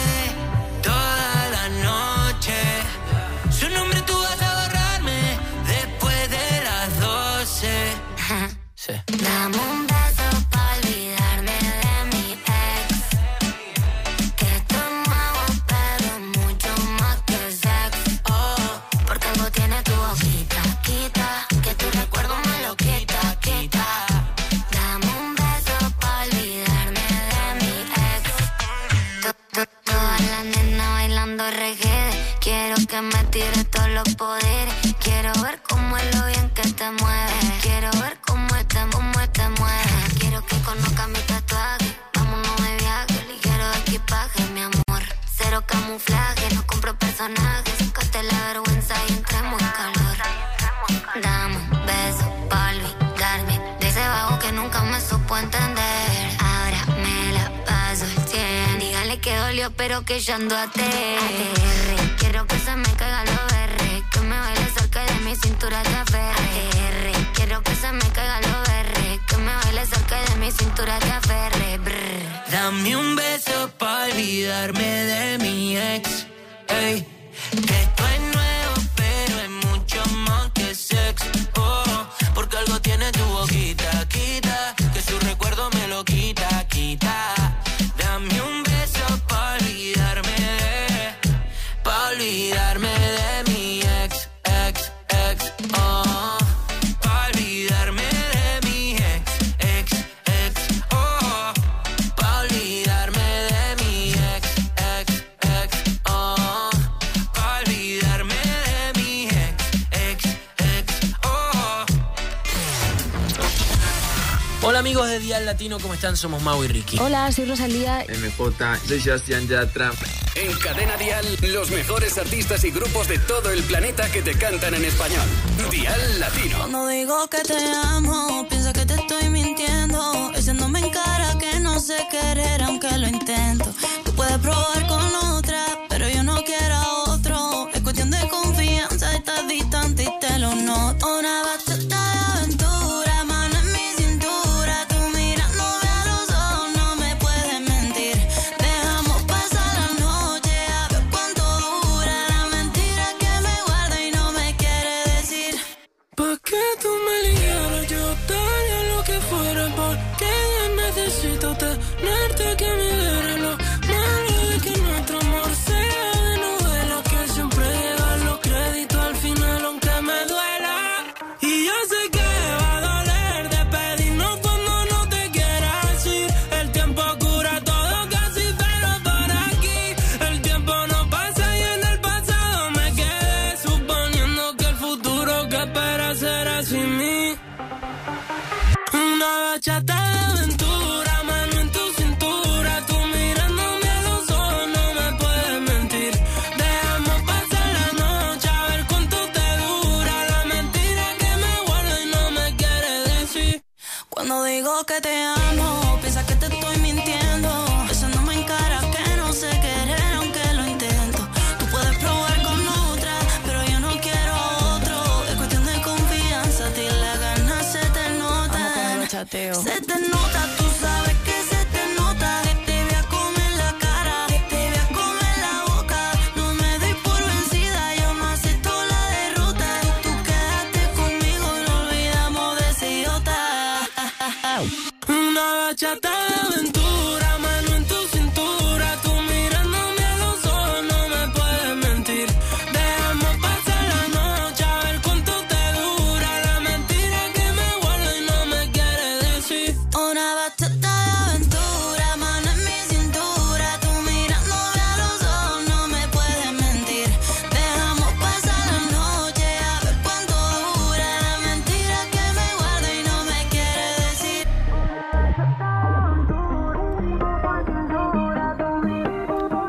toda la noche. Su nombre tú vas a borrarme después de las doce. Sí. Dame un beso pa' olvidarme de mi ex. Que esto es nuevo, pero es mucho más que sex. Oh, porque algo tiene tu boquita, quita, que tu recuerdo me lo quita, quita. Dame un beso pa' olvidarme de mi ex. To- to- Todas las nenas bailando reggae. Quiero que me tire todos los poderes. Quiero ver cómo es lo bien que te mueves. Quiero ver cómo te, cómo te mueves. Quiero que conozca mi tatuaje. Vámonos de viaje, ligero de equipaje, mi amor. Cero camuflaje, no compro personajes. Sacaste la vergüenza y entremos en calor. Dame un beso pa' olvidarme de ese vago que nunca me supo entender. Ahora me la paso el cien. Dígale que dolió, pero que yo ando a T R. Quiero que se me caiga lo R. Que me baile cerca de mi cintura te aferre. R. Quiero que se me caiga lo R. Que me baile cerca de mi cintura te aferre. Brr. Dame un beso pa' olvidarme de mi ex. Ey, que esto es nuevo, pero es mucho más que sex. Oh, porque algo tiene tu boquita, quita, que su recuerdo me lo quita, quita. Dame un beso pa' olvidarme de, pa' olvidarme de mi ex, ex, ex. Oh, pa' olvidarme de mi ex, ex, ex. Oh, pa' olvidarme de mi ex, ex, ex. Oh, pa' olvidarme de mi ex, ex, ex. Oh. Hola amigos de Dial Latino, ¿cómo están? Somos Mau y Ricky. Hola, soy Rosalía. M J, soy Sebastián Yatra. En Cadena Dial, los mejores artistas y grupos de todo el planeta que te cantan en español. Dial Latino. Cuando digo que te amo, piensa que te estoy mintiendo. Echándome en cara que no sé querer aunque lo intento. Tú puedes probar con otra, pero yo no quiero a otro. Es cuestión de confianza, estás distante y te lo noto. Una bachata de aventura, mano en mi cintura. Tú mirándome a los ojos, no me puedes mentir. Dejamos pasar la noche, a ver cuánto dura. La mentira que me guarda y no me quiere decir. ¿Pa' qué tú me ligaras? Yo daría lo que fuera porque necesito tenerte que me diera lo malo de que nuestro amor sea de novela, que siempre llegan los créditos al final aunque me duela. Y yo sé que va a doler despedirnos cuando no te quieras ir. El tiempo cura todo casi, pero por aquí el tiempo no pasa y en el pasado me quedé suponiendo que el futuro que espera será sin mí. Una bachata de aventura, mano en tu cintura. Tú mirándome a los ojos, no me puedes mentir. Dejamos pasar la noche, a ver cuánto te dura. La mentira que me guarda y no me quiere decir. Cuando digo que te amo, piensa que te estoy mintiendo. Besándome en cara que no sé querer aunque lo intento. Tú puedes probar con otra, pero yo no quiero a otro. Es cuestión de confianza, a ti las ganas se te notan. Se te nota, tú sabes que se te nota. Te voy a comer la cara, te voy a comer la boca. No me doy por vencida, yo no acepto la derrota. Tú quédate conmigo y no olvidamos de ese idiota. Una bachata de aventura, mano en tu cintura.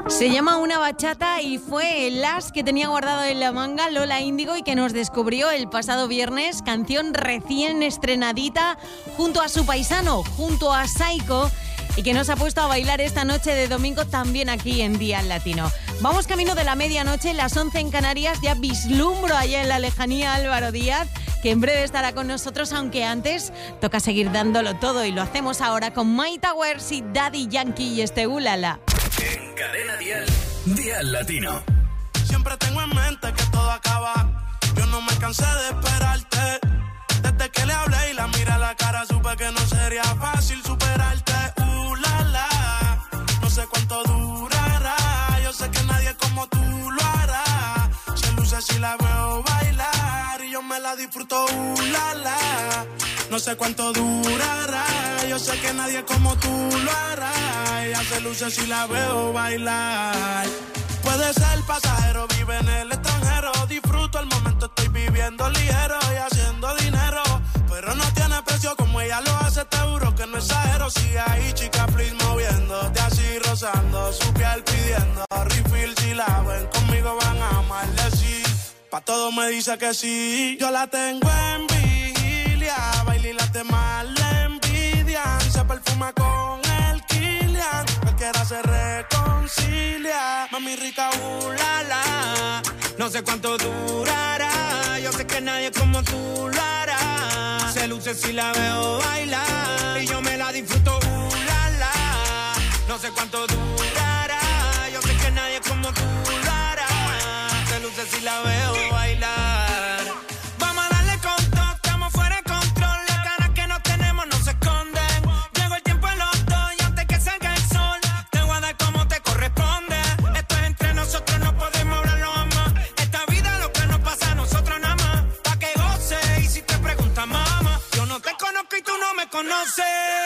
Se llama Una Bachata y fue el as que tenía guardado en la manga Lola Índigo y que nos descubrió el pasado viernes, canción recién estrenadita junto a su paisano, junto a Saiko, y que nos ha puesto a bailar esta noche de domingo también aquí en Día Latino. Vamos camino de la medianoche, las once en Canarias, ya vislumbro allá en la lejanía Álvaro Díaz, que en breve estará con nosotros, aunque antes toca seguir dándolo todo y lo hacemos ahora con My Towers y Daddy Yankee y este Ulala. En Cadena Dial, Dial Latino. Siempre tengo en mente que todo acaba. Yo no me cansé de esperarte. Desde que le hablé y la miré a la cara, supe que no sería fácil superarte. Uh, la, la. No sé cuánto durará. Yo sé que nadie como tú lo hará. Se luce si la veo bailar y yo me la disfruto. Uh, la, la. No sé cuánto durará. Yo sé que nadie como tú lo hará. Ella se luce si la veo bailar. Puede ser pasajero, vive en el extranjero. Disfruto el momento, estoy viviendo ligero y haciendo dinero. Pero no tiene precio como ella lo hace, te juro que no exagero. Sigue ahí, chica, please, moviéndote así, rozando su piel, pidiendo refill. Si la ven conmigo van a maldecir. Pa' todo me dice que sí. Yo la tengo en vigilia, baila y las demás le envidian. Se perfuma con el Kilian, cualquiera se reconcilia. Mami rica, uh, la, la. No sé cuánto durará. Yo sé que nadie como tú lo hará. Se luce si la veo bailar y yo me la disfruto, uh, la, la. No sé cuánto durará. Yo sé que nadie como tú lo hará. Se luce si la veo bailar. Vamos a darle con todo, estamos fuera de control. Las ganas que no tenemos no se esconden. Llegó el tiempo en los dos y antes que salga el sol te voy a dar como te corresponde. Esto es entre nosotros, no podemos hablarlo más. Esta vida lo que nos pasa a nosotros nada más. Pa' que goce y si te preguntas mamá, yo no te conozco y tú no me conoces.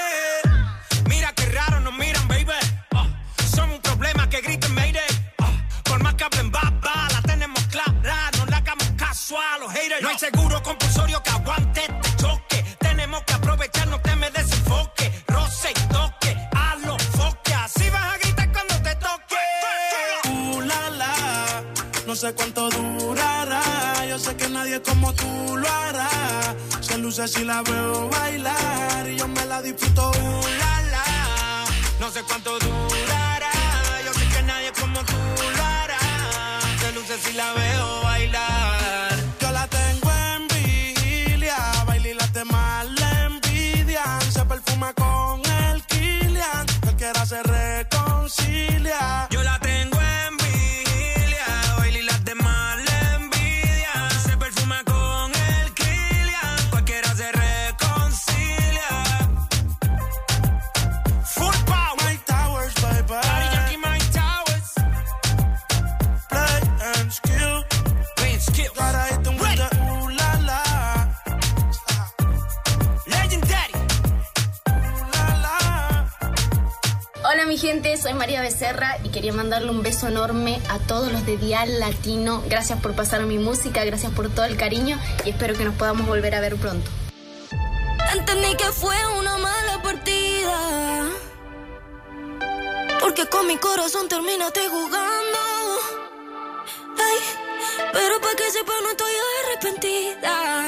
Mira qué raro nos miran, baby. Uh, somos un problema que griten mayday. Uh, por más que hablen baba, la tenemos clara. No le hagamos caso a los haters. No hay seguro compulsorio que aguante este choque. Tenemos que aprovechar, no te me desenfoque. Roce y toque, a los foques. Así vas a gritar cuando te toque. Uh, la, la. No sé cuánto durará. Yo sé que nadie como tú lo hará. Se luce si la veo bailar y yo me la disfruto. Uh, la, la. No sé cuánto durará. Yo sé que nadie como tú lo hará. Se luce si la veo bailar. Yo la tengo en vigilia, baila y las demás le envidian. Se perfuma con el Kilian, cualquiera se reconcilia. Yo la tengo en vigilia, baila y las demás le envidian. Se perfuma con el Kilian, cualquiera se reconcilia. Full power, My Towers, bye bye. Daddy Yankee, My Towers. Play and skill, play and skill. Gotta hit them with the ooh la la. Legendary. Ooh la la. Hola mi gente, soy María Becerra y quería mandarle un beso enorme a todos los de Dial Latino. Gracias por pasar mi música, gracias por todo el cariño y espero que nos podamos volver a ver pronto. Entendí que fue una mala partida, porque con mi corazón terminaste jugando. Ay, pero pa' que sepa no estoy arrepentida,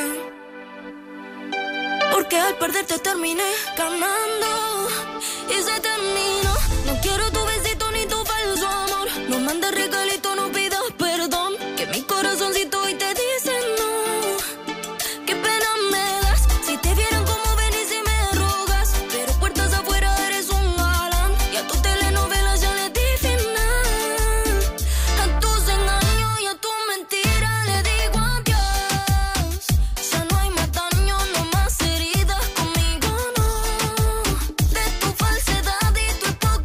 porque al perderte terminé ganando. Y se terminó. No quiero tu besito ni tu falso amor. No mandes regalito, no pidas perdón, que mi corazoncito hoy te dice no. Qué pena me das. Si te vieran como venís y me rogas, pero puertas afuera eres un galán. Y a tu telenovela ya le di final. A tus engaños y a tu mentira le digo adiós. Ya no hay más daño, no más heridas conmigo, no. De tu falsedad y tu esposa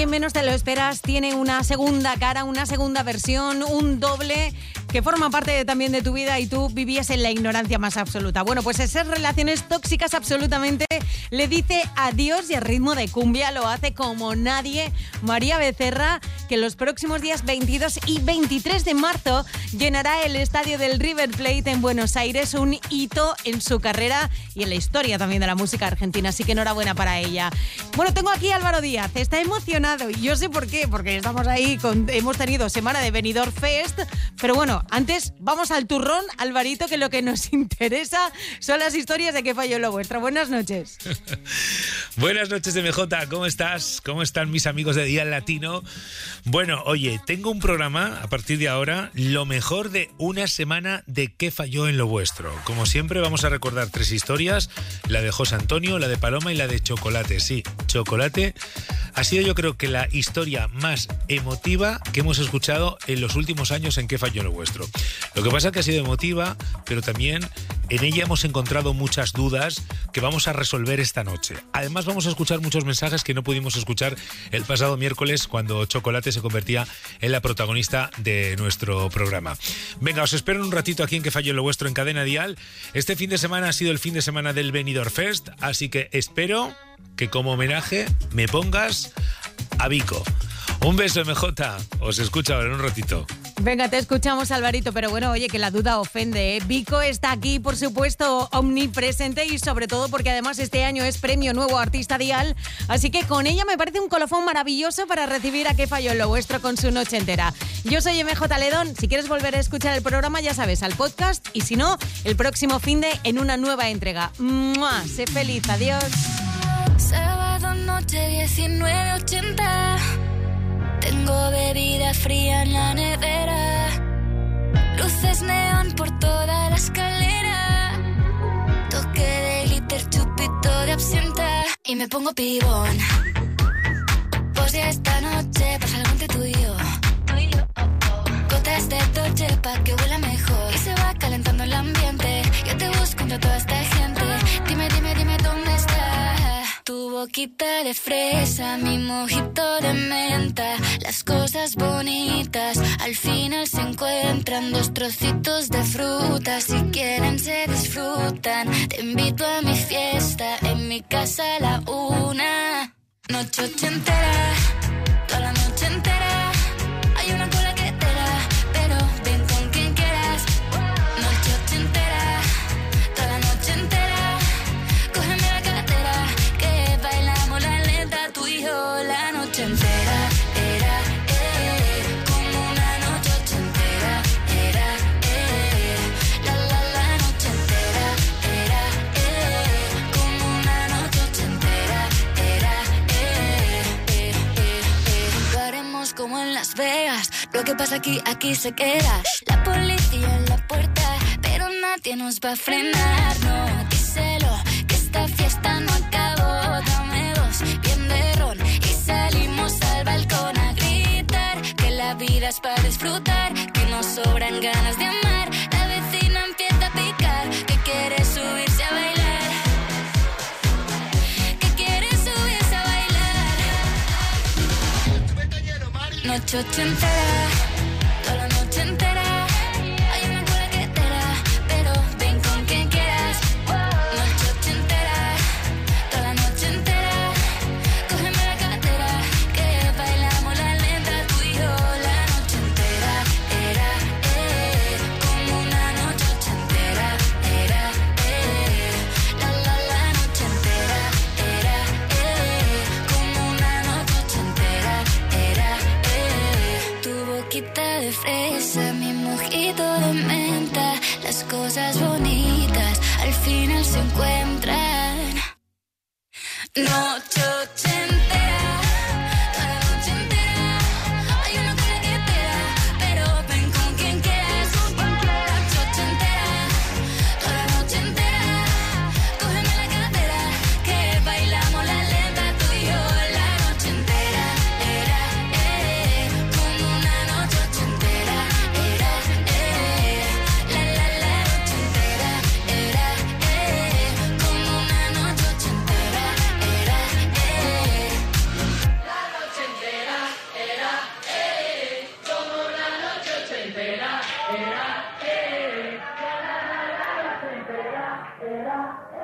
menos te lo esperas tiene una segunda cara, una segunda versión, un doble que forma parte de, también de tu vida y tú vivías en la ignorancia más absoluta. Bueno, pues esas relaciones tóxicas absolutamente le dice adiós y al ritmo de cumbia lo hace como nadie María Becerra, que los próximos días veintidós y veintitrés de marzo llenará el estadio del River Plate en Buenos Aires, un hito en su carrera y en la historia también de la música argentina, así que enhorabuena para ella. Bueno, tengo aquí a Álvaro Díaz, está emocionado y yo sé por qué, porque estamos ahí, con, hemos tenido semana de Benidorm Fest, pero bueno, antes vamos al turrón, Alvarito, que lo que nos interesa son las historias de Qué Falló Lo Vuestro. Buenas noches. Buenas noches, M J, ¿cómo estás? ¿Cómo están mis amigos de Dial Latino? Bueno, oye, tengo un programa a partir de ahora, lo mejor de una semana de Qué Falló en Lo Vuestro. Como siempre vamos a recordar tres historias, la de José Antonio, la de Paloma y la de Chocolate. Sí, Chocolate ha sido, yo creo, que la historia más emotiva que hemos escuchado en los últimos años en Qué Falló en Lo Vuestro. Lo que pasa es que ha sido emotiva, pero también en ella hemos encontrado muchas dudas que vamos a resolver esta noche. Además vamos a escuchar muchos mensajes que no pudimos escuchar el pasado miércoles cuando Chocolate se convertía en la protagonista de nuestro programa. Venga, os espero en un ratito aquí en Qué Falló en Lo Vuestro en Cadena Dial. Este fin de semana ha sido el fin de semana del Benidorm Fest, así que espero que como homenaje me pongas a Vico. Un beso, M J. Os escucho ahora en un ratito. Venga, te escuchamos, Alvarito, pero bueno, oye, que la duda ofende, ¿eh? Vico está aquí, por supuesto, omnipresente y sobre todo porque además este año es premio Nuevo Artista Dial, así que con ella me parece un colofón maravilloso para recibir a Qué Falló en Lo Vuestro con su noche entera. Yo soy M J Ledón, si quieres volver a escuchar el programa, ya sabes, al podcast, y si no, el próximo finde en una nueva entrega. ¡Mua! Sé feliz, adiós. Sábado noche diecinueve ochenta. Tengo bebida fría en la nevera, luces neón por toda la escalera, toque de glitter, chupito de absenta y me pongo pibón. Pues ya esta noche pasa algo entre tú y yo, gotas de Dolce pa' que huela mejor y se va calentando el ambiente. Yo te busco entre toda esta gente, dime, dime, dime dónde está. Tu boquita de fresa, mi mojito de menta, las cosas bonitas al final se encuentran, dos trocitos de fruta, si quieren se disfrutan. Te invito a mi fiesta, en mi casa a la una, noche ochentera, toda la noche entera, hay una cola que te da, pero ven con quien quieras. Noche ochentera, toda la noche entera, cógeme la cartera, que bailamos la lenta tú y yo la noche entera. Era, eh, como una noche ochentera. Era, eh, la la la noche entera. Era, eh, como una noche ochentera. Era, eh, eh, eh, eh. Lo haremos como en Las Vegas, lo que pasa aquí, aquí se queda. La policía en la puerta, pero nadie nos va a frenar, no, díselo, que esta fiesta no acabó. Dame dos, bien de ron, y salimos al balcón a gritar, que la vida es para disfrutar, que nos sobran ganas de amar. La vecina empieza a picar, que quiere subirse a bailar, que quiere subirse a bailar. Noche ochentera, toda la noche entera, hay una cola que te da, pero ven con quien quieras. Noche ochentera, toda la noche entera, cógeme la cartera, que bailamos la lenta tú y yo la noche entera. Era, eh, como una noche ochentera. Era, eh, la la la noche entera. Era, eh, como una noche ochentera. Era, eh, tu boquita de fresa, mi mojito de menta, las cosas bonitas al final se encuentran. Noche